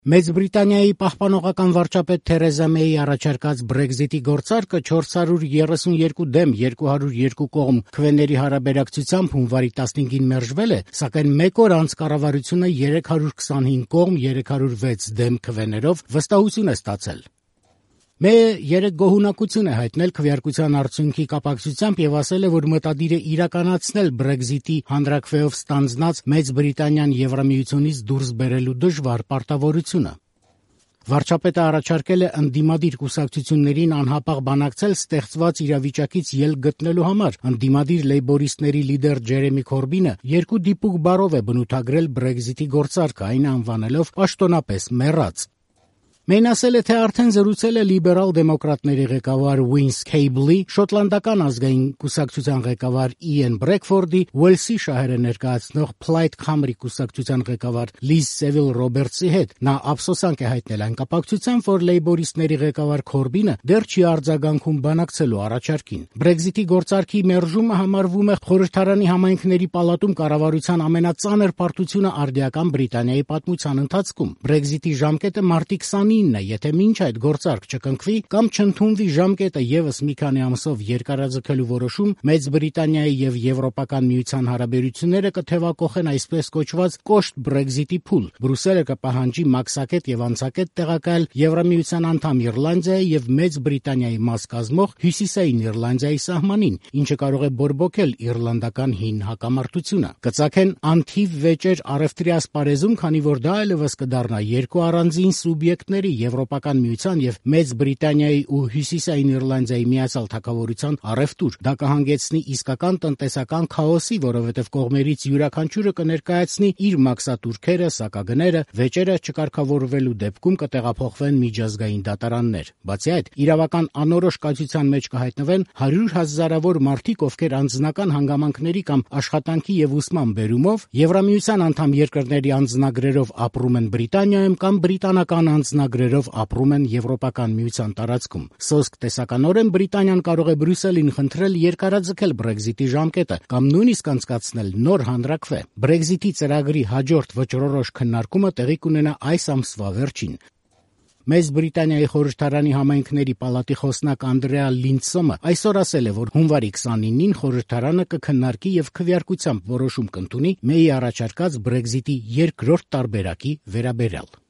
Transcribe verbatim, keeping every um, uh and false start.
Մեծ Բրիտանիայի պահպանողական վարչապետ Թերեզա Մեյի առաջարկած Brexit-ի գործարկը չորս հարյուր երեսունյոթ դեմ երկու հարյուր երկու կողմ քվեների հարաբերակցությամբ հունվարի տասնհինգին մերժվել է, սակայն մեկ օր անց կառավարությունը երեք հարյուր քսանհինգ կողմ երեք հարյուր վեց դեմ քվեներով վստահություն է ստացել։ Մեյը երեք գոհունակություն է հայտնել քվեարկության արդյունքի կապակցությամբ եւ ասել է, որ մտադիր է իրականացնել Brexit-ի հանրաքվեով ստանձնած Մեծ Բրիտանիան Եվրամիությունից դուրս բերելու դժվար պարտավորությունը։ Վարչապետը առաջարկել է ընդդիմադիր կուսակցություններին անհապաղ բանակցել ստեղծված իրավիճակից ելք գտնելու համար։ Ընդդիմադիր լեյբորիստների լիդեր Ջերեմի Քորբինը երկու դիպուկ բառով է բնութագրել Brexit-ի գործարկը, այն անվանելով պաշտոնապես մեռած։ Մեյն ասել է, թե արդեն զրուցել է լիբերալ դեմոկրատների ղեկավար Վինս Քեյբլի, շոտլանդական ազգային կուսակցության ղեկավար Իեն Բրեքֆորդի, Ուելսի շահերը ներկայացնող Plaid Cymru կուսակցության ղեկավար Լիզ Սևիլ Ռոբերտսի հետ։ Նա ափսոսանք է հայտնել այն կապակցությամբ, որ լեյբորիստների ղեկավար Քորբինը դեռ չի արձագանքում բանակցելու առաջարկին։ Brexit-ի գործարկի մերժումը համարվում է Խորհրդարանի համայնքների պալատում կառավարության ամենածանր պարտությունը արդիական Բրիտանիայի պատմության ընթացքում։ Brexit-ի ժամկետը մարտի քսանինն է, եթե մինչ այդ գործարք չկնքվի կամ չընդունվի ժամկետը եւս մի քանի ամսով երկարաձգելու որոշում, Մեծ Բրիտանիայի եւ Եվրոպական միության հարաբերությունները կթեւակոխեն այսպես կոչված կոշտ Brexit-ի փուլ։ Բրյուսելը կպահանջի մաքսակետ եւ անցակետ տեղակայել Եվրամիության անդամ Իռլանդիայի եւ Մեծ Բրիտանիայի մաս կազմող Հյուսիսային Իռլանդիայի սահմանին, ինչը կարող է բորբոքել իռլանդական հին հակամարտությունը։ Կծագեն անթիվ վեճեր առևտրի ասպարեզում, քանի որ դա այլևս կդառնա երկու առանձին սուբյեկտների Եվրոպական միության եւ Մեծ Բրիտանիայի ու Հյուսիսային Իռլանդիայի միացյալ թագավորության առևտուր։ Դա կհանգեցնի իսկական տնտեսական քաոսի, որովհետեւ կողմերից յուրաքանչյուրը կներկայացնի իր մաքսատուրքերը, սակագները, վեճերը չկարգավորվելու դեպքում կտեղափոխվեն միջազգային դատարաններ։ Բացի այդ, իրավական անորոշ կայացության մեջ կհայտնվեն հարյուր հազարավոր մարդիկ, ովքեր անձնական հանգամանքների կամ աշխատանքի եւ ուսման բերումով Եվրամիության անդամ երկրների անձնագրերով ապրում են Բրիտանիայում կամ բրիտանական անձնագրերով ապրում են Եվրոպական միության տարածքում։ Սոսկ տեսականորեն Բրիտանիան կարող է Բրյուսելին խնդրել երկարաձգել Brexit-ի ժամկետը կամ նույնիսկ անցկացնել նոր հանրաքվե։ Brexit-ի ծրագրի հաջորդ վճռորոշ քննարկումը տեղի կունենա այս ամսվա վերջին։ Մեծ Բրիտանիայի խորհրդարանի համայնքների պալատի խոսնակ Անդրեա Լինդսոմը այսօր ասել է, որ հունվարի քսանինին խորհրդարանը կքննարկի եւ քվեարկությամբ որոշում կընդունի Մեյի առաջարկած Brexit-ի երկրորդ տարբերակի վերաբերյալ։